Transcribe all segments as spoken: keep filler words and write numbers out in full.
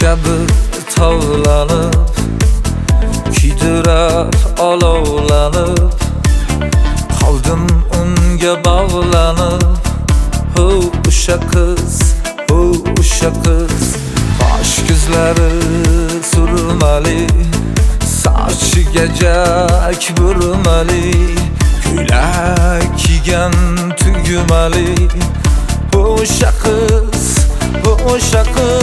kabi tovlanib, kuydirar olovlanib, qoldim unga bog'lanib. Ho, o'sha qiz, ho, o'sha qiz, qosh ko'zlari surmali, sochiga jak burmali, ko'ylak kiygan tugmali. O'sha qiz, o'sha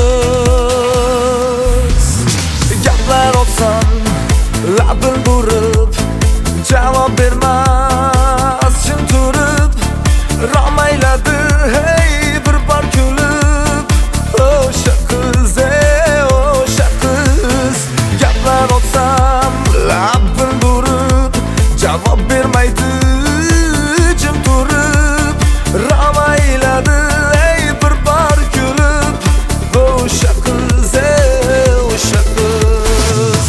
qiz, gaplar olsam labin burib, javob bermas jim turib, romayladi hey bir bor kulib. O'sha qiz, o'sha qiz, gaplar olsam labin burib, javob bermaydi jim turib, romayladi hey bir bor kulib. O'sha qiz, o'sha qiz.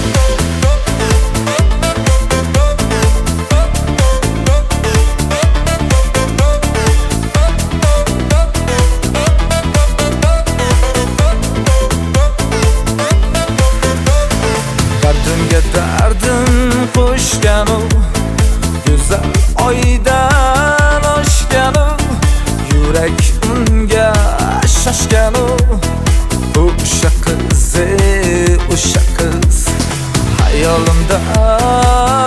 Dardimga dardim qo'shgan u, go'zal oydan oshgan u, yurak unga shoshgan u. O'sha qiz, o'sha qiz, hayolimda